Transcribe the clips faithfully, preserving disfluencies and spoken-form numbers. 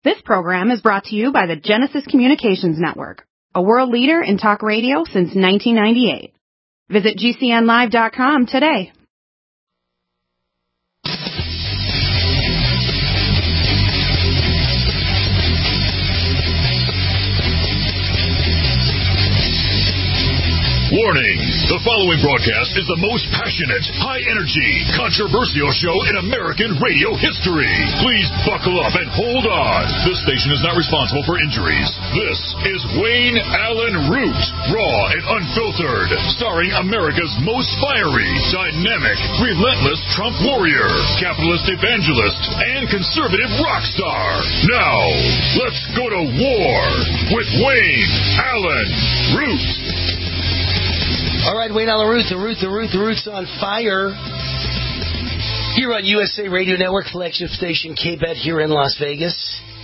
This program is brought to you by the Genesis Communications Network, a world leader in talk radio since nineteen ninety-eight. Visit G C N live dot com today. Warning! The following broadcast is the most passionate, high-energy, controversial show in American radio history. Please buckle up and hold on. This station is not responsible for injuries. This is Wayne Allyn Root, raw and unfiltered, starring America's most fiery, dynamic, relentless Trump warrior, capitalist evangelist, and conservative rock star. Now, let's go to war with Wayne Allyn Root. All right, Wayne Allyn Root, the Root, the Root, the Root's on fire. Here on U S A Radio Network, flagship station K B E T here in Las Vegas.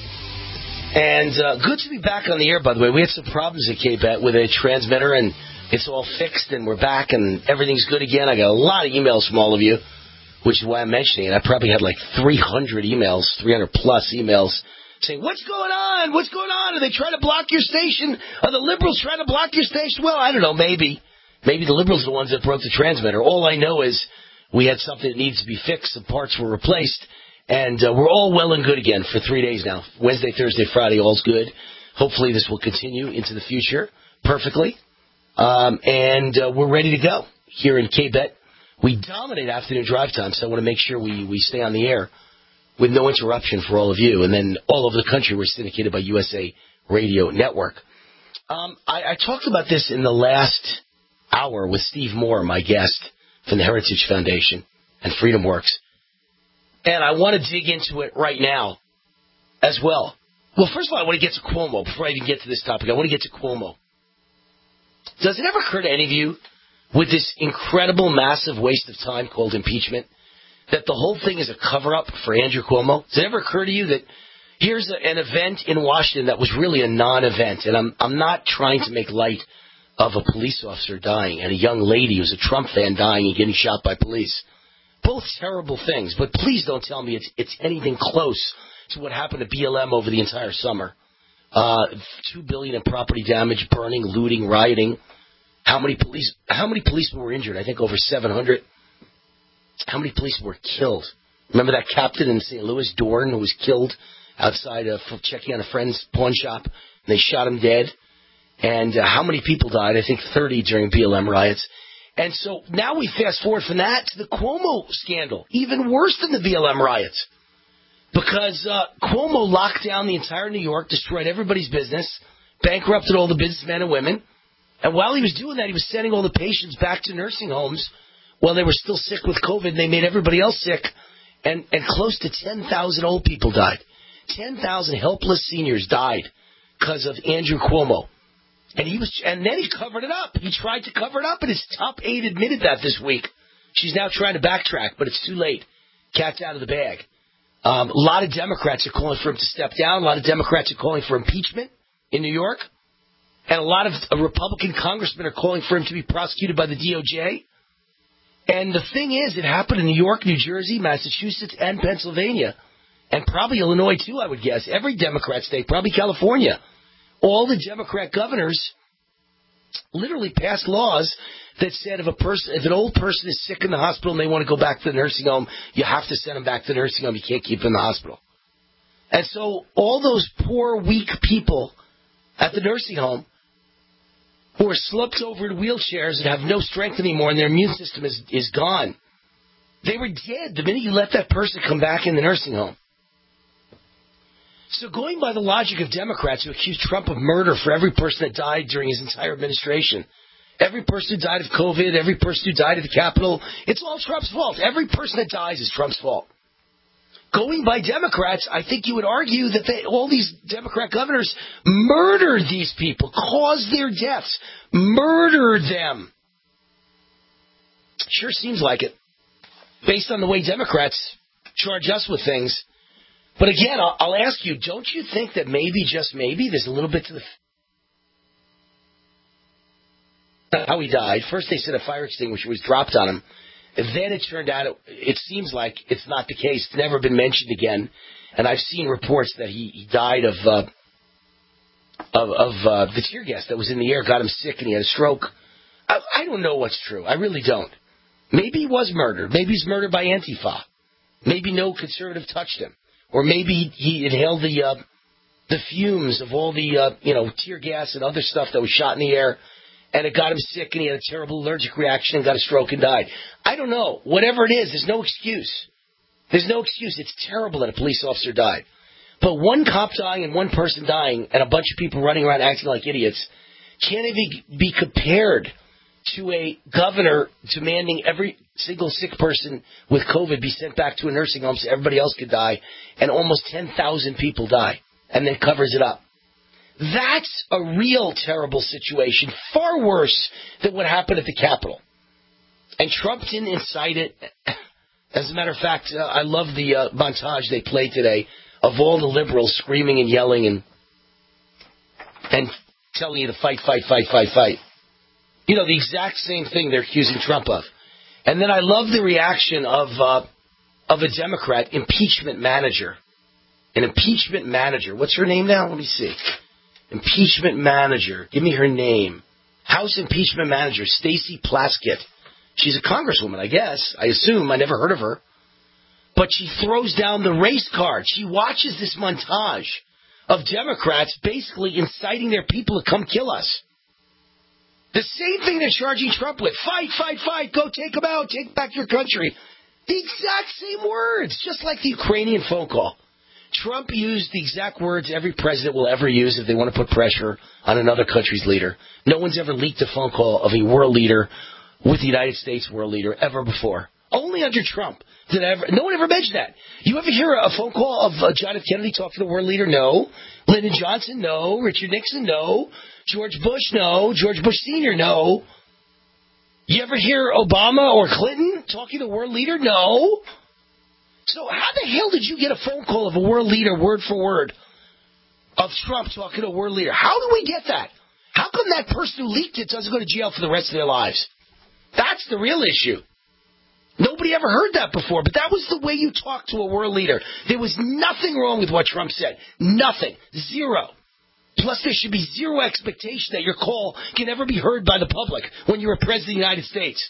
And uh, good to be back on the air, by the way. We had some problems at K B E T with a transmitter, and it's all fixed, and we're back, and everything's good again. I got a lot of emails from all of you, which is why I'm mentioning it. I probably had like three hundred emails, three hundred plus emails, saying, what's going on? What's going on? Are they trying to block your station? Are the liberals trying to block your station? Well, I don't know, maybe. Maybe the liberals are the ones that broke the transmitter. All I know is we had something that needs to be fixed. Some parts were replaced. And uh, we're all well and good again for three days now. Wednesday, Thursday, Friday, all's good. Hopefully this will continue into the future perfectly. Um, and uh, we're ready to go here in K B E T. We dominate afternoon drive time, so I want to make sure we, we stay on the air with no interruption for all of you. And then all over the country, we're syndicated by U S A Radio Network. Um, I, I talked about this in the last hour with Steve Moore, my guest from the Heritage Foundation and Freedom Works. And I want to dig into it right now as well. Well, first of all, I want to get to Cuomo. Before I even get to this topic, I want to get to Cuomo. Does it ever occur to any of you, with this incredible, massive waste of time called impeachment, that the whole thing is a cover-up for Andrew Cuomo? Does it ever occur to you that here's a, an event in Washington that was really a non-event? And I'm, I'm not trying to make light of a police officer dying and a young lady who's a Trump fan dying and getting shot by police. Both terrible things, but please don't tell me it's, it's anything close to what happened to B L M over the entire summer. Uh, Two billion dollars in property damage, burning, looting, rioting. How many police? How many policemen were injured? I think over seven hundred. How many policemen were killed? Remember that captain in Saint Louis, Dorn, who was killed outside of checking on a friend's pawn shop, and they shot him dead. And uh, how many people died? I think thirty during B L M riots. And so now we fast forward from that to the Cuomo scandal, even worse than the B L M riots. Because uh, Cuomo locked down the entire New York, destroyed everybody's business, bankrupted all the businessmen and women. And while he was doing that, he was sending all the patients back to nursing homes while they were still sick with COVID, and they made everybody else sick. And, and close to ten thousand old people died. ten thousand helpless seniors died because of Andrew Cuomo. And he was, and then he covered it up. He tried to cover it up, and his top aide admitted that this week. She's now trying to backtrack, but it's too late. Cat's out of the bag. Um, a lot of Democrats are calling for him to step down. A lot of Democrats are calling for impeachment in New York. And a lot of uh, Republican congressmen are calling for him to be prosecuted by the D O J. And the thing is, it happened in New York, New Jersey, Massachusetts, and Pennsylvania. And probably Illinois, too, I would guess. Every Democrat state, probably California. All the Democrat governors literally passed laws that said if a person, if an old person is sick in the hospital and they want to go back to the nursing home, you have to send them back to the nursing home. You can't keep them in the hospital. And so all those poor, weak people at the nursing home who are slumped over in wheelchairs and have no strength anymore and their immune system is, is gone, they were dead the minute you let that person come back in the nursing home. So going by the logic of Democrats who accuse Trump of murder for every person that died during his entire administration, every person who died of COVID, every person who died at the Capitol, it's all Trump's fault. Every person that dies is Trump's fault. Going by Democrats, I think you would argue that they, all these Democrat governors murdered these people, caused their deaths, murdered them. Sure seems like it, based on the way Democrats charge us with things. But again, I'll, I'll ask you, don't you think that maybe, just maybe, there's a little bit to the how he died? First they said a fire extinguisher was dropped on him. And then it turned out, it, it seems like it's not the case. It's never been mentioned again. and I've seen reports that he, he died of uh, of, of uh, the tear gas that was in the air, got him sick, and he had a stroke. I, I don't know what's true. I really don't. Maybe he was murdered. Maybe he's murdered by Antifa. Maybe no conservative touched him, or maybe he inhaled the uh, the fumes of all the uh, you know tear gas and other stuff that was shot in the air, and it got him sick, and he had a terrible allergic reaction and got a stroke and died. I don't know. Whatever it is, there's no excuse. There's no excuse. It's terrible that a police officer died. But one cop dying and one person dying and a bunch of people running around acting like idiots can't even be compared to a governor demanding every single sick person with COVID be sent back to a nursing home so everybody else could die, and almost ten thousand people die, and then covers it up. That's a real terrible situation, far worse than what happened at the Capitol. And Trump didn't incite it. As a matter of fact, uh, I love the uh, montage they played today of all the liberals screaming and yelling and and telling you to fight, fight, fight, fight, fight. You know, the exact same thing they're accusing Trump of. And then I love the reaction of uh, of a Democrat impeachment manager. An impeachment manager. What's her name now? Let me see. Impeachment manager. Give me her name. House impeachment manager, Stacey Plaskett. She's a congresswoman, I guess. I assume. I never heard of her. But she throws down the race card. She watches this montage of Democrats basically inciting their people to come kill us. The same thing they're charging Trump with. Fight, fight, fight. Go take them out. Take back your country. The exact same words, just like the Ukrainian phone call. Trump used the exact words every president will ever use if they want to put pressure on another country's leader. No one's ever leaked a phone call of a world leader with the United States world leader ever before. Only under Trump did ever. No one ever mentioned that. You ever hear a phone call of uh, John F. Kennedy talking to the world leader? No. Lyndon Johnson? No. Richard Nixon? No. George Bush? No. George Bush Senior? No. You ever hear Obama or Clinton talking to the world leader? No. So how the hell did you get a phone call of a world leader, word for word, of Trump talking to a world leader? How do we get that? How come that person who leaked it doesn't go to jail for the rest of their lives? That's the real issue. Nobody ever heard that before, but that was the way you talk to a world leader. There was nothing wrong with what Trump said. Nothing. Zero. Plus, there should be zero expectation that your call can ever be heard by the public when you're a president of the United States.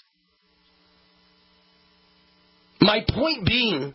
My point being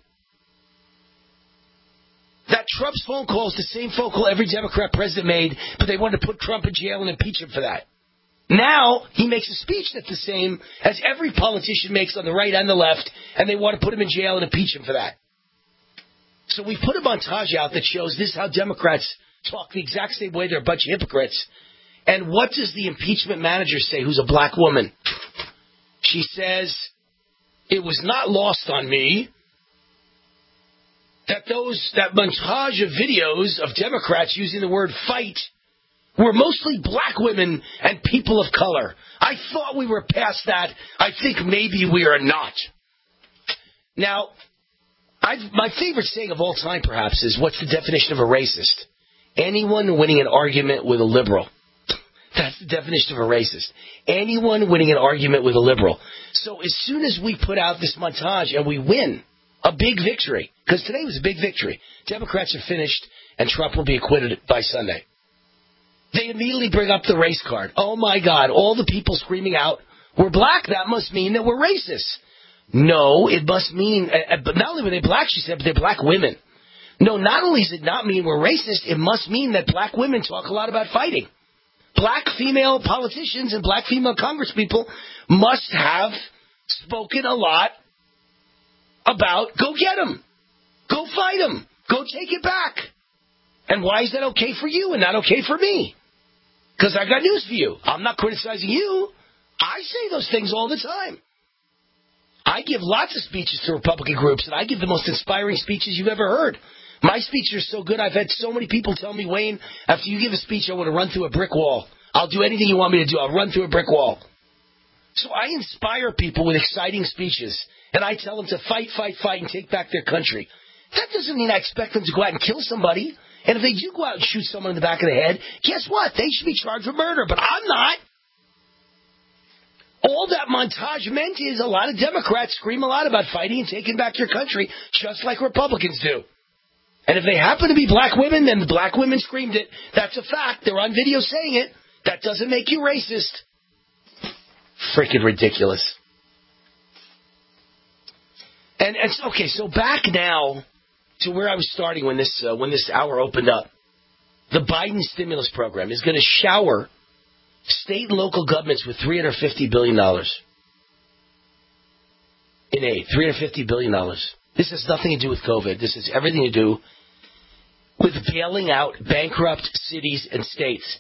that Trump's phone call is the same phone call every Democrat president made, but they wanted to put Trump in jail and impeach him for that. Now, he makes a speech that's the same as every politician makes on the right and the left, and they want to put him in jail and impeach him for that. So we put a montage out that shows this is how Democrats talk the exact same way. They're a bunch of hypocrites. And what does the impeachment manager say, who's a black woman? She says, it was not lost on me that those that montage of videos of Democrats using the word fight were mostly black women and people of color. I thought we were past that. I think maybe we are not. Now, I've, my favorite saying of all time, perhaps, is what's the definition of a racist? Anyone winning an argument with a liberal. That's the definition of a racist. Anyone winning an argument with a liberal. So as soon as we put out this montage and we win a big victory, because today was a big victory, Democrats are finished and Trump will be acquitted by Sunday. They immediately bring up the race card. Oh, my God, all the people screaming out, we're black. That must mean that we're racist. No, it must mean, uh, but not only were they black, she said, but they're black women. No, not only does it not mean we're racist, it must mean that black women talk a lot about fighting. Black female politicians and black female congresspeople must have spoken a lot about go get them, go fight them, go take it back. And why is that okay for you and not okay for me? Because I got news for you. I'm not criticizing you. I say those things all the time. I give lots of speeches to Republican groups, and I give the most inspiring speeches you've ever heard. My speeches are so good, I've had so many people tell me, Wayne, after you give a speech, I want to run through a brick wall. I'll do anything you want me to do. I'll run through a brick wall. So I inspire people with exciting speeches, and I tell them to fight, fight, fight, and take back their country. That doesn't mean I expect them to go out and kill somebody. And if they do go out and shoot someone in the back of the head, guess what? They should be charged with murder, but I'm not. All that montage meant is a lot of Democrats scream a lot about fighting and taking back your country, just like Republicans do. And if they happen to be black women, then the black women screamed it. That's a fact. They're on video saying it. That doesn't make you racist. Freaking ridiculous. And, and okay, so back now to where I was starting when this uh, when this hour opened up. The Biden stimulus program is going to shower state and local governments with three hundred fifty billion dollars in aid. three hundred fifty billion dollars. This has nothing to do with COVID. This has everything to do with bailing out bankrupt cities and states.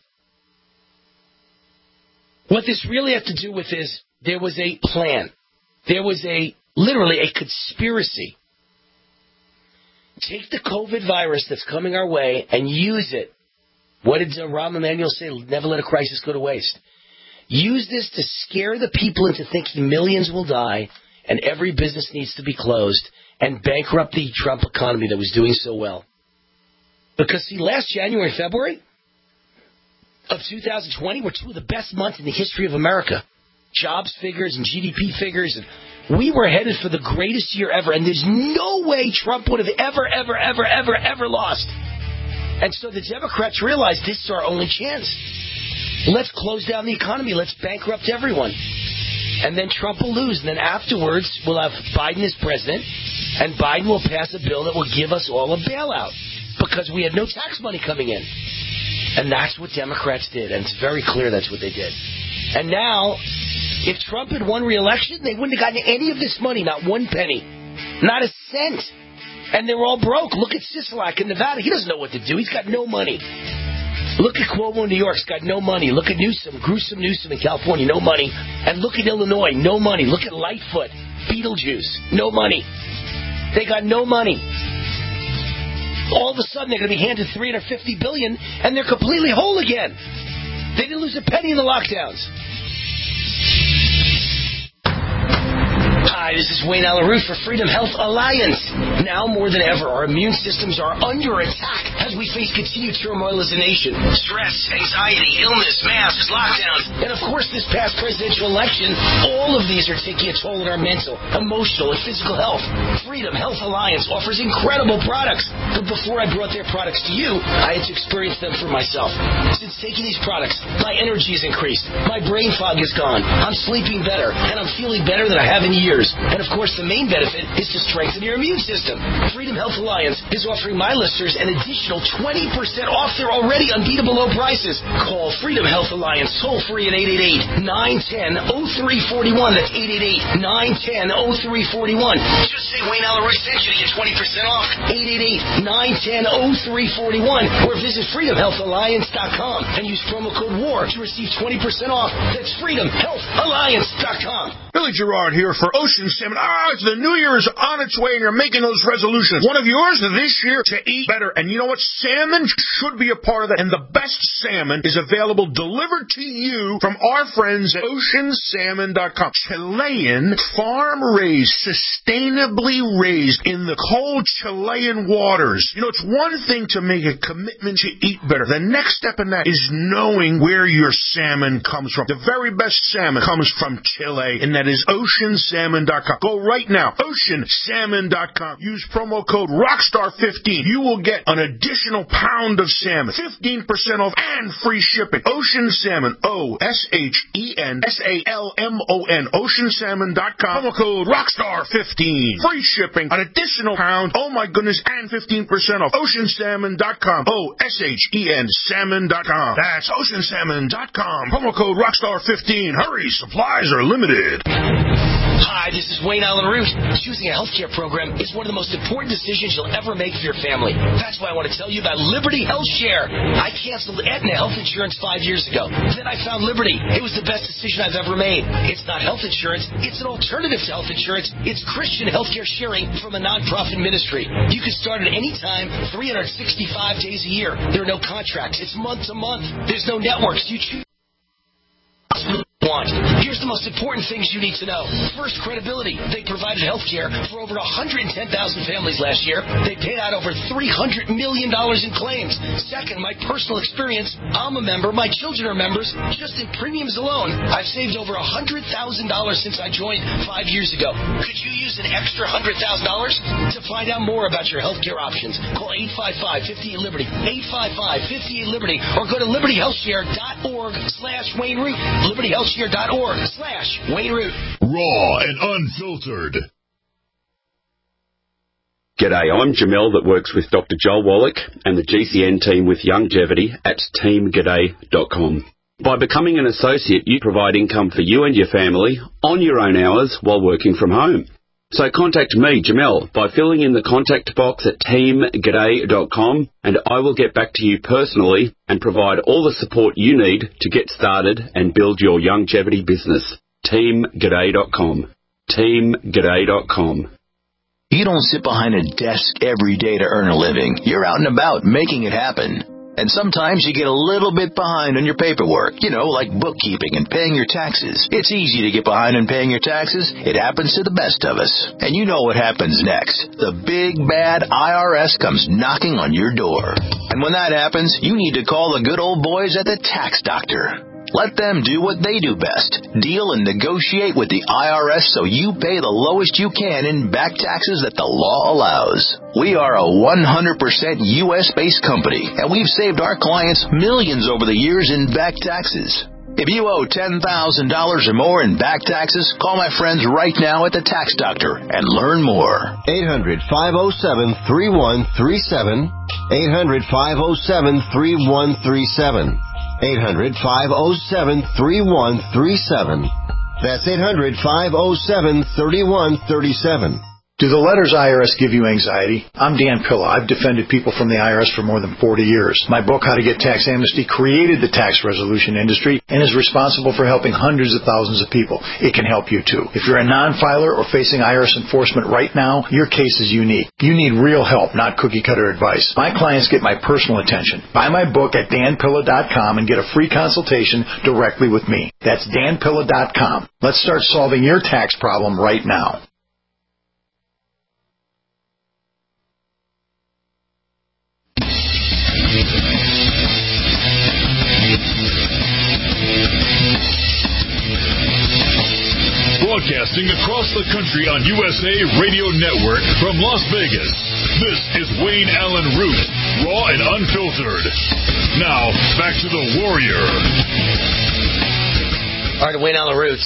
What this really has to do with is there was a plan. There was a literally a conspiracy. Take the COVID virus that's coming our way and use it. What did Rahm Emanuel say? Never let a crisis go to waste. Use this to scare the people into thinking millions will die and every business needs to be closed and bankrupt the Trump economy that was doing so well. Because, see, last January and February of two thousand twenty were two of the best months in the history of America. Jobs figures and G D P figures. And we were headed for the greatest year ever. And there's no way Trump would have ever, ever, ever, ever, ever lost. And so the Democrats realized this is our only chance. Let's close down the economy. Let's bankrupt everyone. And then Trump will lose. And then afterwards, we'll have Biden as president. And Biden will pass a bill that will give us all a bailout. Because we had no tax money coming in. And that's what Democrats did. And it's very clear that's what they did. And now, if Trump had won re-election, they wouldn't have gotten any of this money. Not one penny. Not a cent. And they're all broke. Look at Sisolak in Nevada. He doesn't know what to do. He's got no money. Look at Cuomo in New York. He's got no money. Look at Newsom, gruesome Newsom in California. No money. And look at Illinois. No money. Look at Lightfoot, Beetlejuice. No money. They got no money. All of a sudden, they're going to be handed three hundred fifty billion dollars, and they're completely whole again. They didn't lose a penny in the lockdowns. Hi, this is Wayne Allyn Root for Freedom Health Alliance. Now more than ever, our immune systems are under attack as we face continued turmoil as a nation. Stress, anxiety, illness, masks, lockdowns, and of course this past presidential election, all of these are taking a toll on our mental, emotional, and physical health. Freedom Health Alliance offers incredible products, but before I brought their products to you, I had to experience them for myself. Since taking these products, my energy has increased, my brain fog is gone, I'm sleeping better, and I'm feeling better than I have in years. And of course, the main benefit is to strengthen your immune system. Freedom Health Alliance is offering my listeners an additional twenty percent off their already unbeatable low prices. Call Freedom Health Alliance toll free at eight eight eight, nine one zero, zero three four one. That's eight eight eight, nine one zero, zero three four one. Just say Wayne Allyn Root sent you to get twenty percent off. eight eight eight, nine one zero, zero three four one. Or visit freedom health alliance dot com and use promo code WAR to receive twenty percent off. That's freedom health alliance dot com. Billy Gerard here for Ocean Salmon. Ah, the new year is on its way and you're making those resolutions. One of yours this year to eat better. And you know what? Salmon should be a part of that. And the best salmon is available delivered to you from our friends at ocean salmon dot com. Chilean, farm-raised, sustainably raised in the cold Chilean waters. You know, it's one thing to make a commitment to eat better. The next step in that is knowing where your salmon comes from. The very best salmon comes from Chile, and that is ocean salmon dot com. Go right now, ocean salmon dot com. Use promo code rockstar fifteen. You will get an additional pound of salmon, fifteen percent off, and free shipping. Ocean Salmon, O S H E N S A L M O N, ocean salmon dot com. Promo code rockstar fifteen. Free shipping, an additional pound, oh my goodness, and fifteen percent off. ocean salmon dot com. O S H E N salmon dot com. That's ocean salmon dot com. Promo code rockstar fifteen. Hurry, supplies are limited. Hi, this is Wayne Allyn Root. Choosing a healthcare program is one of the most important decisions you'll ever make for your family. That's why I want to tell you about Liberty Health Share. I canceled Aetna health insurance five years ago. Then I found Liberty. It was the best decision I've ever made. It's not health insurance. It's an alternative to health insurance. It's Christian healthcare sharing from a nonprofit ministry. You can start at any time, three hundred sixty-five days a year. There are no contracts. It's month to month. There's no networks. You choose want. Here's Here's the most important things you need to know. First, credibility. They provided health care for over one hundred ten thousand families last year. They paid out over three hundred million dollars in claims. Second, my personal experience. I'm a member. My children are members. Just in premiums alone, I've saved over one hundred thousand dollars since I joined five years ago. Could you use an extra one hundred thousand dollars? To find out more about your health care options, call eight five five, five zero, Liberty, eight five five, five zero, Liberty, or go to liberty health share dot org slash Wayne Root, liberty health share dot org slash Wayne Root. Raw and unfiltered. G'day, I'm Jamel that works with Doctor Joel Wallach and the G C N team with Longevity at team g'day dot com. By becoming an associate, you provide income for you and your family on your own hours while working from home. So contact me, Jamel, by filling in the contact box at team g'day dot com, and I will get back to you personally and provide all the support you need to get started and build your longevity business. team g'day dot com. team g'day dot com. You don't sit behind a desk every day to earn a living. You're out and about making it happen. And sometimes you get a little bit behind on your paperwork, you know, like bookkeeping and paying your taxes. It's easy to get behind on paying your taxes. It happens to the best of us. And you know what happens next. The big, bad I R S comes knocking on your door. And when that happens, you need to call the good old boys at the Tax Doctor. Let them do what they do best. Deal and negotiate with the I R S so you pay the lowest you can in back taxes that the law allows. We are a one hundred percent U S-based company, and we've saved our clients millions over the years in back taxes. If you owe ten thousand dollars or more in back taxes, call my friends right now at the Tax Doctor and learn more. eight hundred, five oh seven, three one three seven. eight hundred, five oh seven, three one three seven. eight hundred, five oh seven, three one three seven. That's eight hundred, five oh seven, three one three seven. Do the letters I R S give you anxiety? I'm Dan Pilla. I've defended people from the I R S for more than forty years. My book, How to Get Tax Amnesty, created the tax resolution industry and is responsible for helping hundreds of thousands of people. It can help you, too. If you're a non-filer or facing I R S enforcement right now, your case is unique. You need real help, not cookie-cutter advice. My clients get my personal attention. Buy my book at dan pilla dot com and get a free consultation directly with me. That's dan pilla dot com. Let's start solving your tax problem right now. Broadcasting across the country on U S A Radio Network from Las Vegas. This is Wayne Allen Root, raw and unfiltered. Now, back to the Warrior. All right, Wayne Allen Roots.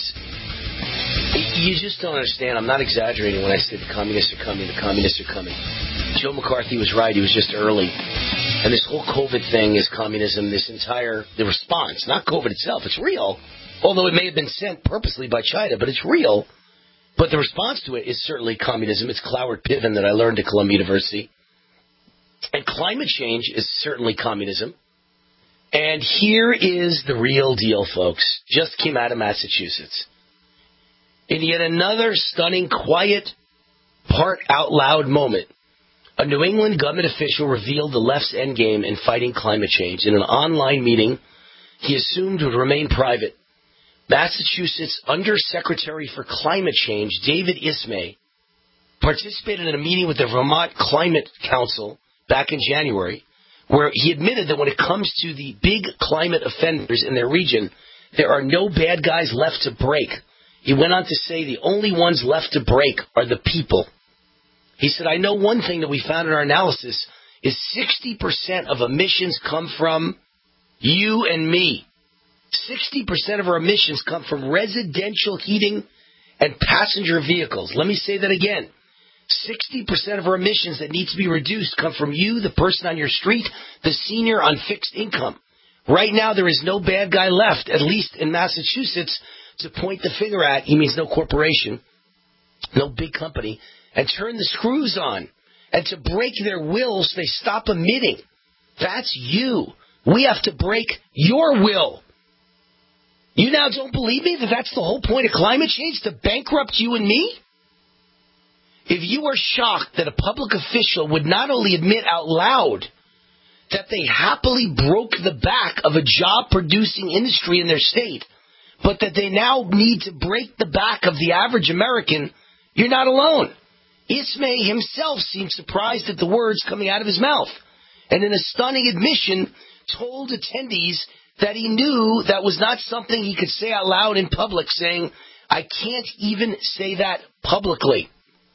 You just don't understand. I'm not exaggerating when I say the communists are coming, the communists are coming. Joe McCarthy was right. He was just early. And this whole COVID thing is communism, this entire, the response, not COVID itself, it's real. Although it may have been sent purposely by China, but it's real. But the response to it is certainly communism. It's Cloward Piven that I learned at Columbia University. And climate change is certainly communism. And here is the real deal, folks. Just came out of Massachusetts. In yet another stunning, quiet, part out loud moment, a New England government official revealed the left's endgame in fighting climate change. In an online meeting he assumed would remain private, Massachusetts Undersecretary for Climate Change, David Ismay, participated in a meeting with the Vermont Climate Council back in January, where he admitted that when it comes to the big climate offenders in their region, there are no bad guys left to break. He went on to say the only ones left to break are the people. He said, I know one thing that we found in our analysis is sixty percent of emissions come from you and me. sixty percent of our emissions come from residential heating and passenger vehicles. Let me say that again. sixty percent of our emissions that need to be reduced come from you, the person on your street, the senior on fixed income. Right now, there is no bad guy left, at least in Massachusetts, to point the finger at. He means no corporation, no big company, and turn the screws on and to break their will so they stop emitting. That's you. We have to break your will. You now don't believe me that that's the whole point of climate change, to bankrupt you and me? If you are shocked that a public official would not only admit out loud that they happily broke the back of a job-producing industry in their state but that they now need to break the back of the average American, you're not alone. Ismay himself seemed surprised at the words coming out of his mouth, and in a stunning admission, told attendees that he knew that was not something he could say out loud in public, saying, I can't even say that publicly.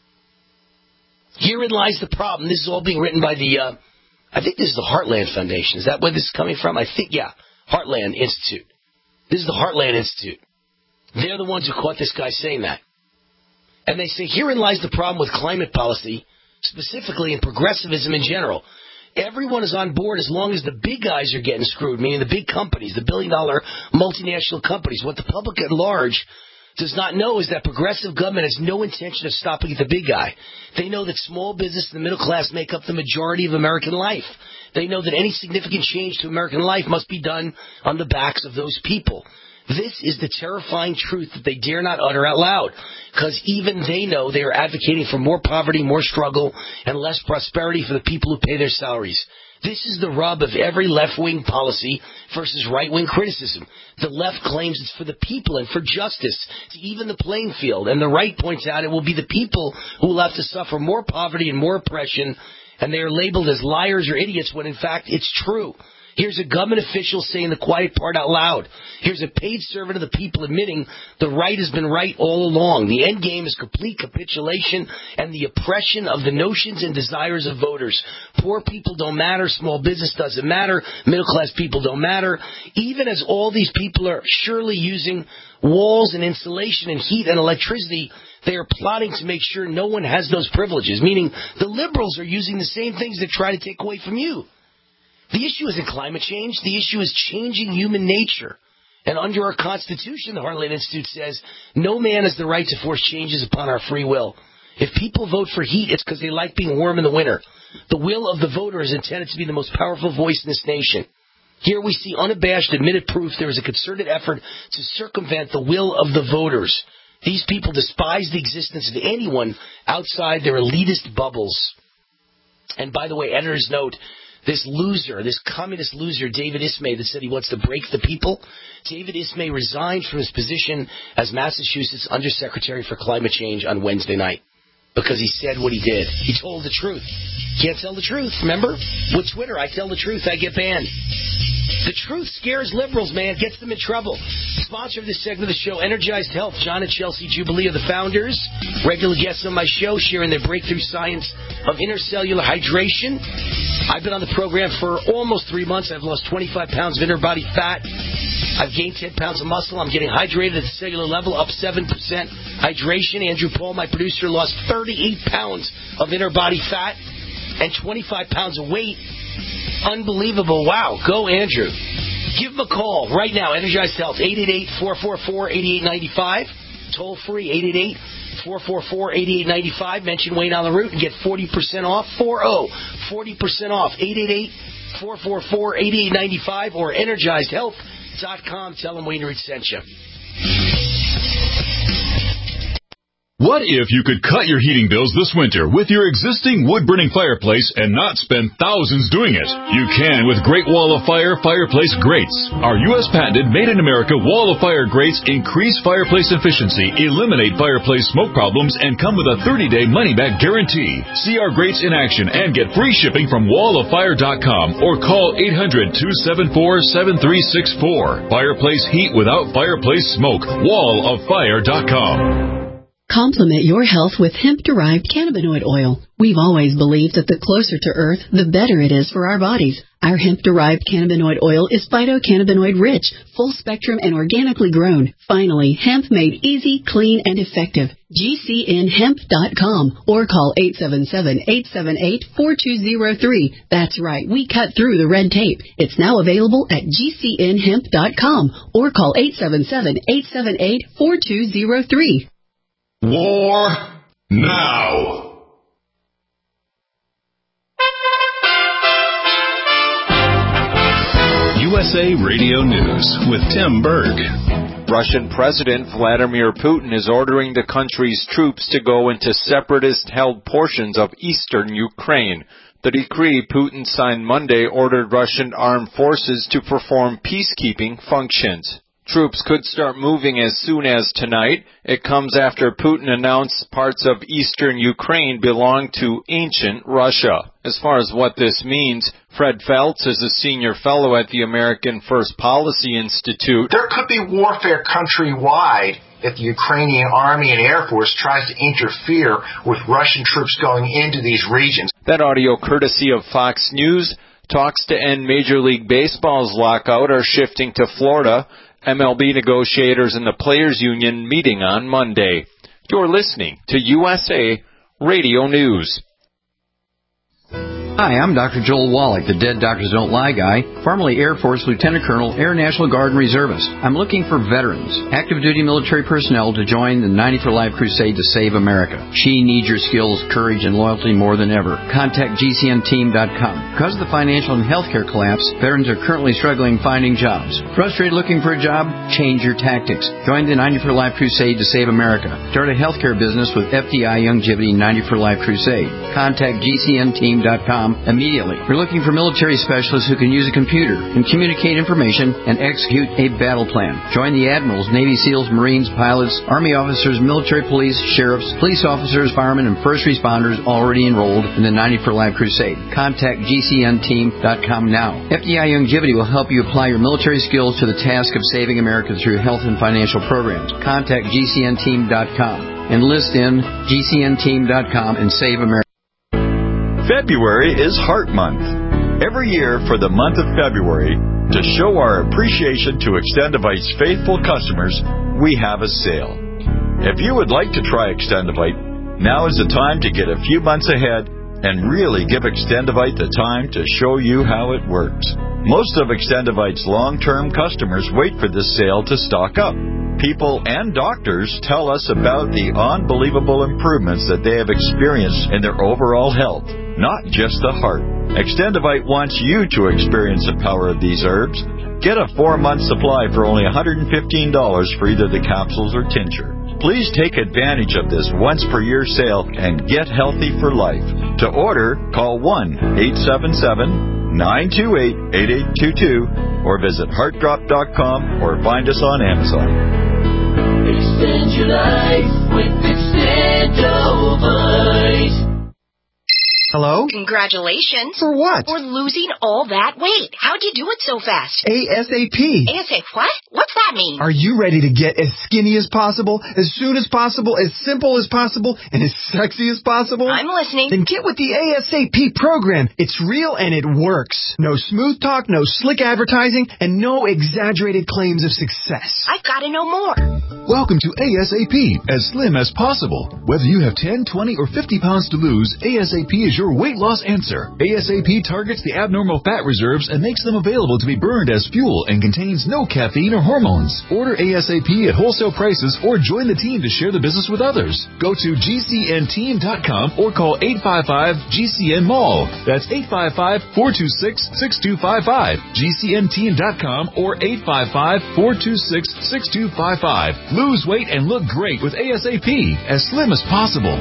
Herein lies the problem. This is all being written by the, uh, I think this is the Heartland Foundation. Is that where this is coming from? I think, yeah, Heartland Institute. This is the Heartland Institute. They're the ones who caught this guy saying that. And they say, herein lies the problem with climate policy, specifically in progressivism in general. Everyone is on board as long as the big guys are getting screwed, meaning the big companies, the billion-dollar multinational companies. What the public at large does not know is that progressive government has no intention of stopping at the big guy. They know that small business and the middle class make up the majority of American life. They know that any significant change to American life must be done on the backs of those people. This is the terrifying truth that they dare not utter out loud, because even they know they are advocating for more poverty, more struggle, and less prosperity for the people who pay their salaries. This is the rub of every left-wing policy versus right-wing criticism. The left claims it's for the people and for justice, to even the playing field, and the right points out it will be the people who will have to suffer more poverty and more oppression, and they are labeled as liars or idiots when in fact it's true. Here's a government official saying the quiet part out loud. Here's a paid servant of the people admitting the right has been right all along. The end game is complete capitulation and the oppression of the notions and desires of voters. Poor people don't matter. Small business doesn't matter. Middle-class people don't matter. Even as all these people are surely using walls and insulation and heat and electricity, they are plotting to make sure no one has those privileges, meaning the liberals are using the same things that try to take away from you. The issue isn't climate change. The issue is changing human nature. And under our Constitution, the Heartland Institute says, no man has the right to force changes upon our free will. If people vote for heat, it's because they like being warm in the winter. The will of the voter is intended to be the most powerful voice in this nation. Here we see unabashed, admitted proof there is a concerted effort to circumvent the will of the voters. These people despise the existence of anyone outside their elitist bubbles. And by the way, editor's note, this loser, this communist loser, David Ismay, that said he wants to break the people, David Ismay resigned from his position as Massachusetts Undersecretary for Climate Change on Wednesday night because he said what he did. He told the truth. Can't tell the truth, remember? With Twitter, I tell the truth, I get banned. The truth scares liberals, man, gets them in trouble. Sponsor of this segment of the show, Energized Health. John and Chelsea Jubilee are the founders. Regular guests on my show sharing their breakthrough science of intercellular hydration. I've been on the program for almost three months. I've lost twenty-five pounds of inner body fat. I've gained ten pounds of muscle. I'm getting hydrated at the cellular level, up seven percent hydration. Andrew Paul, my producer, lost thirty-eight pounds of inner body fat and twenty-five pounds of weight. Unbelievable. Wow. Go, Andrew. Give him a call right now. Energized Health, eight eight eight, four four four, eight eight nine five. Toll free, eight eight eight, four four four, eight eight nine five. Mention Wayne on the route and get forty percent off. forty, forty percent off. eight eight eight, four four four, eight eight nine five or energized health dot com. Tell them Wayne Root sent you. What if you could cut your heating bills this winter with your existing wood-burning fireplace and not spend thousands doing it? You can with Great Wall of Fire Fireplace Grates. Our U S patented made-in-America Wall of Fire grates increase fireplace efficiency, eliminate fireplace smoke problems, and come with a thirty-day money-back guarantee. See our grates in action and get free shipping from wall of fire dot com or call eight hundred, two seven four, seven three six four. Fireplace heat without fireplace smoke. wall of fire dot com. Complement your health with hemp-derived cannabinoid oil. We've always believed that the closer to Earth, the better it is for our bodies. Our hemp-derived cannabinoid oil is phytocannabinoid rich, full-spectrum, and organically grown. Finally, hemp made easy, clean, and effective. G C N hemp dot com or call eight seven seven, eight seven eight, four two zero three. That's right, we cut through the red tape. It's now available at G C N hemp dot com or call eight seven seven, eight seven eight, four two zero three. War now. U S A Radio News with Tim Berg. Russian President Vladimir Putin is ordering the country's troops to go into separatist-held portions of eastern Ukraine. The decree Putin signed Monday ordered Russian armed forces to perform peacekeeping functions. Troops could start moving as soon as tonight. It comes after Putin announced parts of eastern Ukraine belong to ancient Russia. As far as what this means, Fred Feltz is a senior fellow at the American First Policy Institute. There could be warfare countrywide if the Ukrainian Army and Air Force tries to interfere with Russian troops going into these regions. That audio courtesy of Fox News. Talks to end Major League Baseball's lockout are shifting to Florida. M L B negotiators and the Players Union meeting on Monday. You're listening to U S A Radio News. Hi, I'm Doctor Joel Wallach, the Dead Doctors Don't Lie guy, formerly Air Force Lieutenant Colonel, Air National Guard and Reservist. I'm looking for veterans, active duty military personnel to join the ninety for Life crusade to save America. She needs your skills, courage, and loyalty more than ever. Contact G C N team dot com. Because of the financial and healthcare collapse, veterans are currently struggling finding jobs. Frustrated looking for a job? Change your tactics. Join the ninety for Life crusade to save America. Start a healthcare business with F D I Youngevity ninety for Life crusade. Contact G C N team dot com immediately. We're looking for military specialists who can use a computer and communicate information and execute a battle plan. Join the admirals, Navy SEALs, Marines, pilots, Army officers, military police, sheriffs, police officers, firemen, and first responders already enrolled in the ninety for Life crusade. Contact G C N team dot com now. F D I Youngevity will help you apply your military skills to the task of saving America through health and financial programs. Contact G C N team dot com. Enlist in G C N team dot com and save America. February is Heart Month. Every year for the month of February, to show our appreciation to Extendivite's faithful customers, we have a sale. If you would like to try Extendivite, now is the time to get a few months ahead and really give Extendivite the time to show you how it works. Most of Extendivite's long-term customers wait for this sale to stock up. People and doctors tell us about the unbelievable improvements that they have experienced in their overall health, not just the heart. Extendivite wants you to experience the power of these herbs. Get a four-month supply for only one hundred fifteen dollars for either the capsules or tincture. Please take advantage of this once-per-year sale and get healthy for life. To order, call one eight seven seven, nine two eight, eight eight two two or visit heart drop dot com or find us on Amazon. Extend your life with Extendivite. Hello? Congratulations. For what? For losing all that weight. How'd you do it so fast? ASAP. ASAP what? What's that mean? Are you ready to get as skinny as possible, as soon as possible, as simple as possible, and as sexy as possible? I'm listening. Then get with the ASAP program. It's real and it works. No smooth talk, no slick advertising, and no exaggerated claims of success. I've got to know more. Welcome to ASAP, as slim as possible. Whether you have ten, twenty, or fifty pounds to lose, ASAP is your weight loss answer. ASAP targets the abnormal fat reserves and makes them available to be burned as fuel and contains no caffeine or hormones. Order ASAP at wholesale prices or join the team to share the business with others. Go to G C N team dot com or call eight five five G C N mall. That's eight five five, four two six, six two five five. G C N team dot com or eight five five, four two six, six two five five. Lose weight and look great with ASAP, as slim as possible.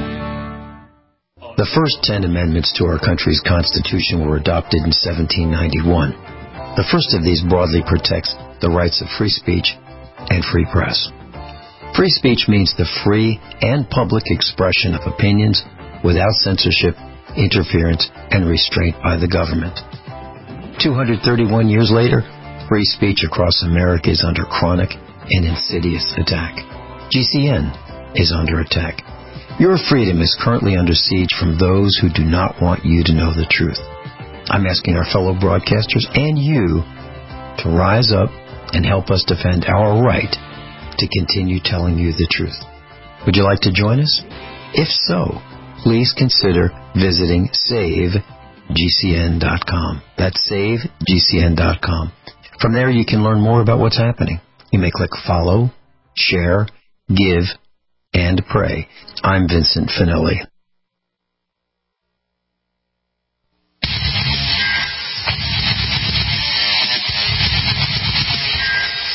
The first ten amendments to our country's Constitution were adopted in seventeen ninety-one. The first of these broadly protects the rights of free speech and free press. Free speech means the free and public expression of opinions without censorship, interference, and restraint by the government. two hundred thirty-one years later, free speech across America is under chronic and insidious attack. G C N is under attack. Your freedom is currently under siege from those who do not want you to know the truth. I'm asking our fellow broadcasters and you to rise up and help us defend our right to continue telling you the truth. Would you like to join us? If so, please consider visiting save G C N dot com. That's save G C N dot com. From there, you can learn more about what's happening. You may click follow, share, give, and pray. I'm Vincent Finelli.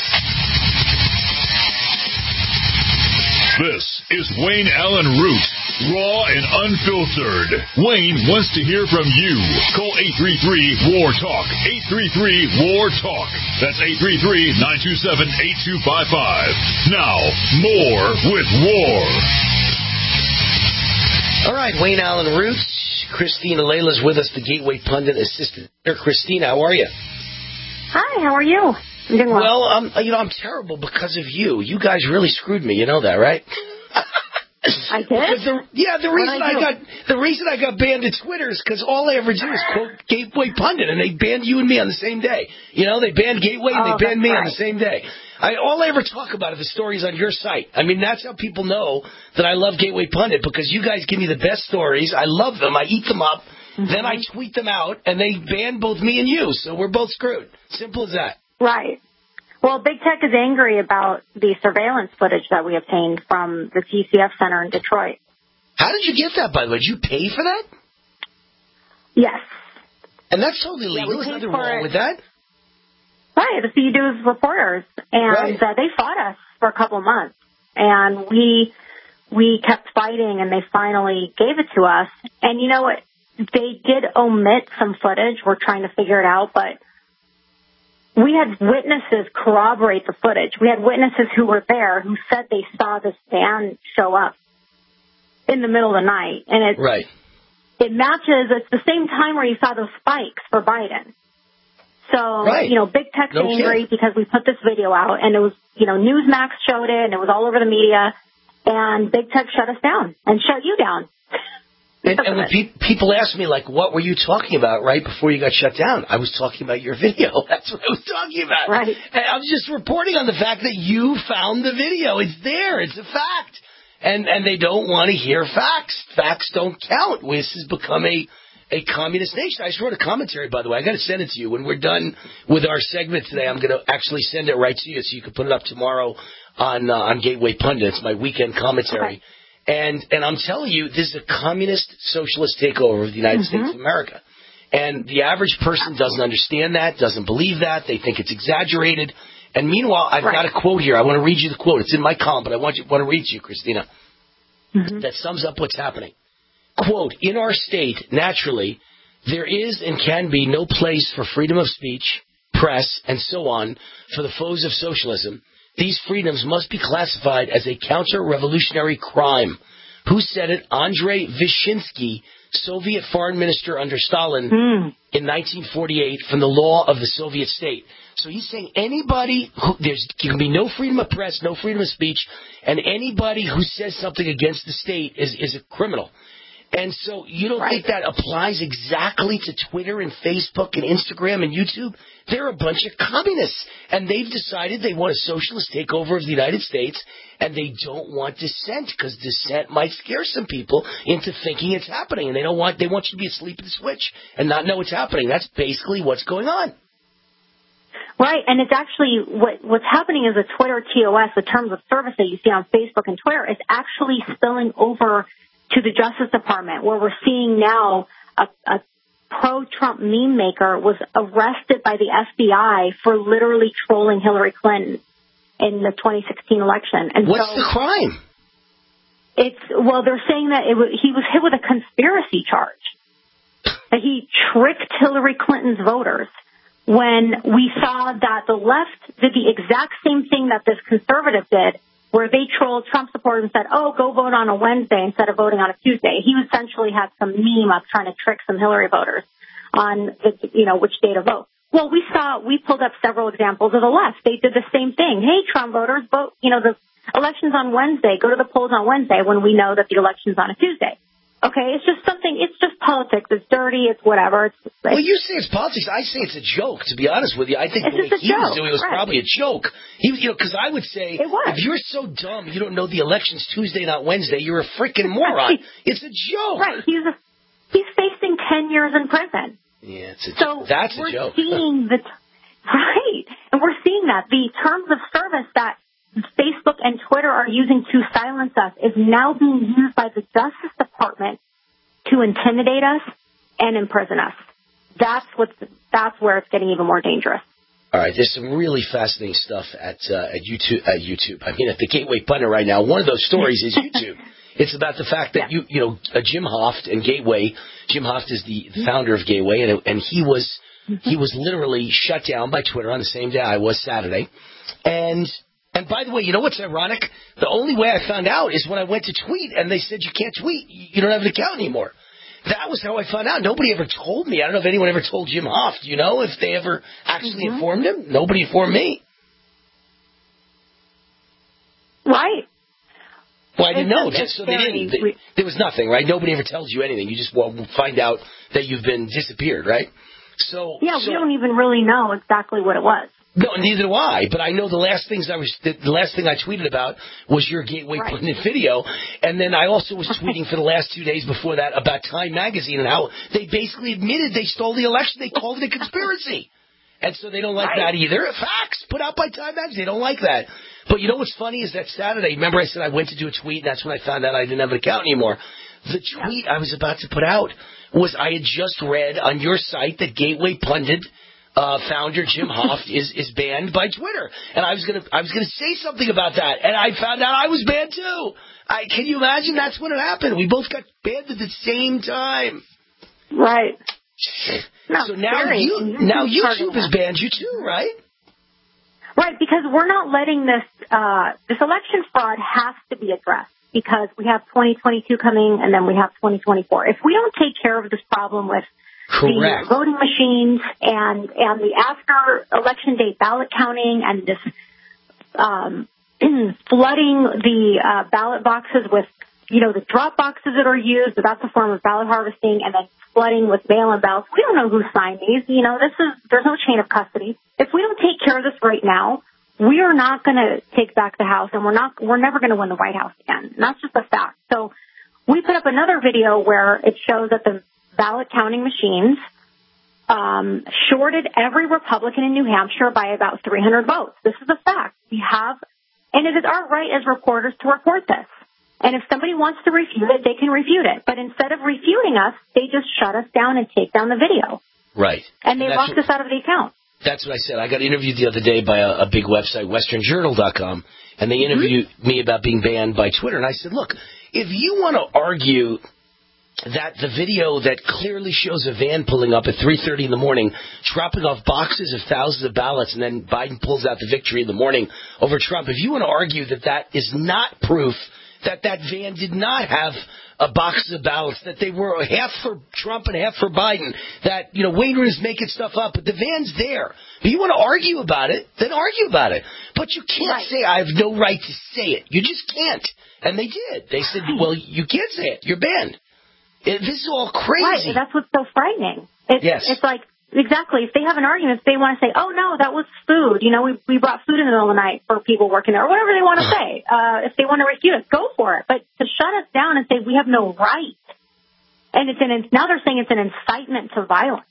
This is Wayne Allen Root. raw and unfiltered. Wayne wants to hear from you. Call eight three three, W A R, TALK. eight three three, W A R, TALK. That's eight three three, nine two seven, eight two five five. Now, more with War. All right, Wayne Allen Roots. Christina Layla's with us, the Gateway Pundit assistant. Christina, how are you? Hi, how are you? I'm doing well. Well, um, you know, I'm terrible because of you. You guys really screwed me. You know that, right? I did? The, yeah, the reason I, I got the reason I got banned at Twitter is because all I ever do is quote Gateway Pundit, and they banned you and me on the same day. You know, they banned Gateway and oh, they banned me right. on the same day. I, all I ever talk about are the stories on your site. I mean, that's how people know that I love Gateway Pundit, because you guys give me the best stories. I love them. I eat them up. Mm-hmm. Then I tweet them out, and they ban both me and you, so we're both screwed. Simple as that. Right. Well, Big Tech is angry about the surveillance footage that we obtained from the T C F Center in Detroit. How did you get that, by the way? Did you pay for that? Yes. And that's totally yeah, legal. There's nothing wrong it. with that. Right. The C U News reporters. And right. uh, they fought us for a couple months. And we we kept fighting, and they finally gave it to us. And you know what? They did omit some footage. We're trying to figure it out, but we had witnesses corroborate the footage. We had witnesses who were there who said they saw this van show up in the middle of the night. And it, right. it matches, it's the same time where you saw those spikes for Biden. So, right. you know, Big Tech's no angry kidding. because we put this video out, and it was, you know, Newsmax showed it, and it was all over the media, and Big Tech shut us down and shut you down. And, and when pe- people ask me, like, what were you talking about right before you got shut down? I was talking about your video. That's what I was talking about. Right. And I was just reporting on the fact that you found the video. It's there. It's a fact. And and they don't want to hear facts. Facts don't count. This has become a, a communist nation. I just wrote a commentary, by the way. I got to send it to you. When we're done with our segment today, I'm going to actually send it right to you so you can put it up tomorrow on, uh, on Gateway Pundit. It's my weekend commentary. Okay. And and I'm telling you, this is a communist socialist takeover of the United mm-hmm. States of America. And the average person doesn't understand that, doesn't believe that. They think it's exaggerated. And meanwhile, I've right. got a quote here. I want to read you the quote. It's in my column, but I want, you, want to read to you, Christina, mm-hmm. that sums up what's happening. Quote, in our state, naturally, there is and can be no place for freedom of speech, press, and so on for the foes of socialism. These freedoms must be classified as a counter-revolutionary crime. Who said it? Andrei Vyshinsky, Soviet foreign minister under Stalin mm. in nineteen forty-eight from the law of the Soviet state. So he's saying anybody who, there's there can be no freedom of press, no freedom of speech, and anybody who says something against the state is, is a criminal. And so you don't right. think that applies exactly to Twitter and Facebook and Instagram and YouTube? They're a bunch of communists, and they've decided they want a socialist takeover of the United States, and they don't want dissent because dissent might scare some people into thinking it's happening, and they don't want they want you to be asleep at the switch and not know it's happening. That's basically what's going on. Right, and it's actually what what's happening is the Twitter T O S, the terms of service that you see on Facebook and Twitter, is actually spilling over to the Justice Department, where we're seeing now a, a pro-Trump meme maker was arrested by the F B I for literally trolling Hillary Clinton in the twenty sixteen election. And what's so the crime? It's well, they're saying that it was, he was hit with a conspiracy charge, that he tricked Hillary Clinton's voters. When we saw that the left did the exact same thing that this conservative did, where they trolled Trump supporters and said, oh, go vote on a Wednesday instead of voting on a Tuesday. He essentially had some meme up trying to trick some Hillary voters on, you know, which day to vote. Well, we saw, we pulled up several examples of the left. They did the same thing. Hey, Trump voters, vote, you know, the election's on Wednesday. Go to the polls on Wednesday when we know that the election's on a Tuesday. Okay, it's just something, it's just politics. It's dirty, it's whatever. It's, it's, well, you say it's politics. I say it's a joke, to be honest with you. I think the way he was doing it was right. probably a joke. He, you know, because I would say, if you're so dumb you don't know the election's Tuesday, not Wednesday, you're a freaking moron. It's a joke. Right, he's, a, he's facing ten years in prison. Yeah, it's a, so that's a we're joke. Seeing the, right, and we're seeing that. The terms of service that Facebook and Twitter are using to silence us is now being used by the Justice Department to intimidate us and imprison us. That's what's, that's where it's getting even more dangerous. All right, there's some really fascinating stuff at uh, at YouTube. At YouTube, I mean, at the Gateway Pundit right now. One of those stories is YouTube. It's about the fact that, yeah. you you know, uh, Jim Hoft and Gateway, Jim Hoft is the mm-hmm. founder of Gateway, and, and he was mm-hmm. he was literally shut down by Twitter on the same day I was Saturday. And and by the way, you know what's ironic? The only way I found out is when I went to tweet, and they said you can't tweet. You don't have an account anymore. That was how I found out. Nobody ever told me. I don't know if anyone ever told Jim Hoft. You know, if they ever actually mm-hmm. informed him. Nobody informed me. Right. Well, I didn't know. Just so they didn't. They, there was nothing, right? Nobody ever tells you anything. You just well, find out that you've been disappeared, right? So yeah, so, we don't even really know exactly what it was. No, neither do I. But I know the last things I was the, the last thing I tweeted about was your Gateway right. putting in video, and then I also was tweeting for the last two days before that about Time Magazine and how they basically admitted they stole the election. They called it a conspiracy. And so they don't like right. that either. Facts put out by Time Magazine. They don't like that. But you know what's funny is that Saturday, remember I said I went to do a tweet, and that's when I found out I didn't have an account anymore. The tweet I was about to put out was I had just read on your site that Gateway Pundit uh, founder Jim Hoft is, is banned by Twitter. And I was gonna I was gonna say something about that, and I found out I was banned too. I, can you imagine? That's when it happened. We both got banned at the same time. Right. So now you now YouTube has banned you too, right? Right, because we're not letting this uh, this election fraud has to be addressed because we have twenty twenty-two coming and then we have twenty twenty-four. If we don't take care of this problem with Correct. the voting machines and and the after election day ballot counting and this um, flooding the uh, ballot boxes with, you know, the drop boxes that are used, that's a form of ballot harvesting, and then flooding with mail-in ballots. We don't know who signed these. You know, this is there's no chain of custody. If we don't take care of this right now, we are not going to take back the House, and we're not we're never going to win the White House again. And that's just a fact. So we put up another video where it shows that the ballot counting machines um, shorted every Republican in New Hampshire by about three hundred votes. This is a fact. We have, and it is our right as reporters to report this. And if somebody wants to refute it, they can refute it. But instead of refuting us, they just shut us down and take down the video. Right. And they and locked what, us out of the account. That's what I said. I got interviewed the other day by a, a big website, western journal dot com, and they interviewed mm-hmm. me about being banned by Twitter. And I said, look, if you want to argue that the video that clearly shows a van pulling up at three thirty in the morning, dropping off boxes of thousands of ballots, and then Biden pulls out the victory in the morning over Trump, if you want to argue that that is not proof that that van did not have a box of ballots, that they were half for Trump and half for Biden, that, you know, Wayne Rooney's making stuff up, but the van's there. If you want to argue about it, then argue about it. But you can't right. say, I have no right to say it. You just can't. And they did. They said, well, you can't say it. You're banned. It, this is all crazy. Right. That's what's so frightening. It's, yes. It's like, exactly. If they have an argument, if they want to say, oh, no, that was food. You know, we we brought food in the middle of the night for people working there, or whatever they want to say. Uh, if they want to refute it, go for it. But to shut us down and say we have no right, and it's an now they're saying it's an incitement to violence.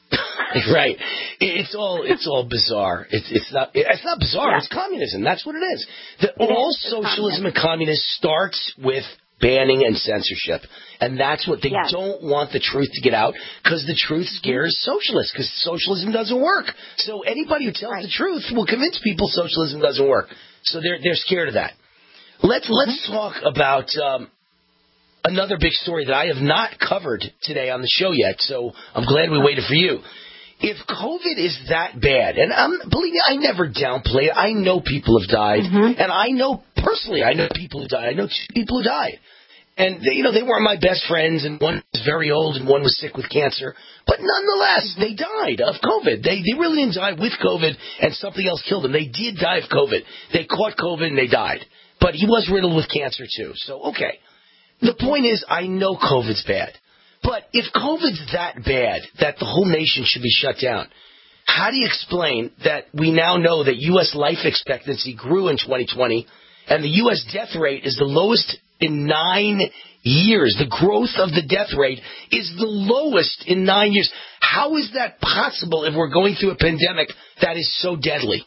Right. It's all it's all bizarre. It's it's not it's not bizarre. Yeah. It's communism. That's what it is. The, it all is. socialism and communism starts with banning and censorship. And that's what they yes. don't want the truth to get out, because the truth scares socialists, because socialism doesn't work. So anybody who tells right. the truth will convince people socialism doesn't work. So they're they're scared of that. Let's mm-hmm. let's talk about um, another big story that I have not covered today on the show yet. So I'm glad we waited for you. If COVID is that bad, and I'm, believe me, I never downplay it. I know people have died, mm-hmm. and I know personally, I know people who died. I know two people who died. And, they, you know, they weren't my best friends, and one was very old, and one was sick with cancer. But nonetheless, they died of COVID. They they really didn't die with COVID, and something else killed them. They did die of COVID. They caught COVID, and they died. But he was riddled with cancer, too. So, okay. The point is, I know COVID's bad. But if COVID's that bad that the whole nation should be shut down, how do you explain that we now know that U S life expectancy grew in twenty twenty, and the U S death rate is the lowest in nine years? The growth of the death rate is the lowest in nine years. How is that possible if we're going through a pandemic that is so deadly?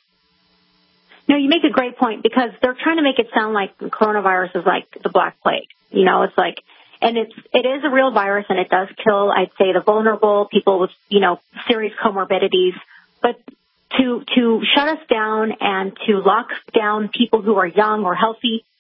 No, you make a great point, because they're trying to make it sound like coronavirus is like the Black Plague. You know, it's like, and it's, it is a real virus, and it does kill, I'd say, the vulnerable, people with, you know, serious comorbidities. But to, to shut us down and to lock down people who are young or healthy,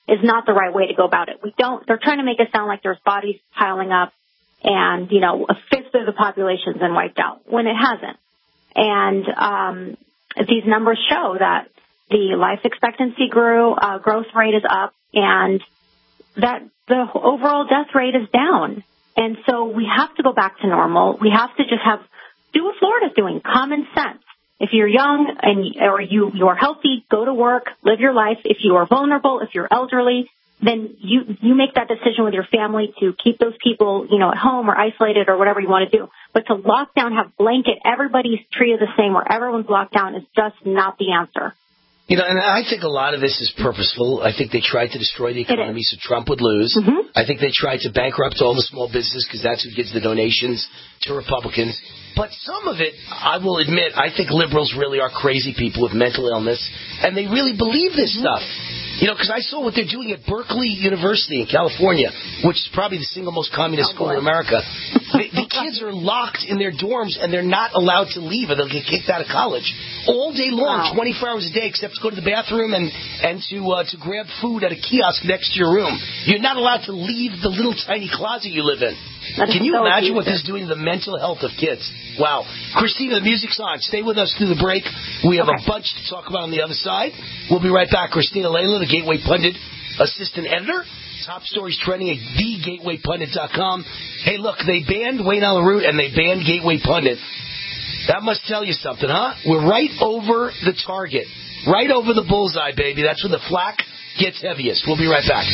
is not the right way to go about it. We don't, they're trying to make it sound like there's bodies piling up and, you know, a fifth of the population's been wiped out when it hasn't. And, um, these numbers show that the life expectancy grew, uh, growth rate is up, and that the overall death rate is down. And so we have to go back to normal. We have to just have, do what Florida's doing, common sense. If you're young and or you you're healthy, go to work, live your life. If you are vulnerable, if you're elderly, then you you make that decision with your family to keep those people, you know, at home or isolated or whatever you want to do. But to lock down, have blanket, everybody's treated the same where everyone's locked down is just not the answer. You know, and I think a lot of this is purposeful. I think they tried to destroy the economy so Trump would lose. Mm-hmm. I think they tried to bankrupt all the small business because that's who gives the donations to Republicans. But some of it, I will admit, I think liberals really are crazy people with mental illness, and they really believe this mm-hmm. stuff. You know, because I saw what they're doing at Berkeley University in California, which is probably the single most communist oh, school in America. the, the kids are locked in their dorms, and they're not allowed to leave, or they'll get kicked out of college all day long, wow. twenty-four hours a day, except to go to the bathroom and and to uh, to grab food at a kiosk next to your room. You're not allowed to leave the little tiny closet you live in. That Can you so imagine what this is doing to the mental health of kids? Wow. Christina, the music's on. Stay with us through the break. We have okay. a bunch to talk about on the other side. We'll be right back. Christina Layla, the Gateway Pundit assistant editor. Top stories trending at the gateway pundit dot com. Hey, look, they banned Wayne Allyn Root and they banned Gateway Pundit. That must tell you something, huh? We're right over the target. Right over the bullseye, baby. That's when the flack gets heaviest. We'll be right back.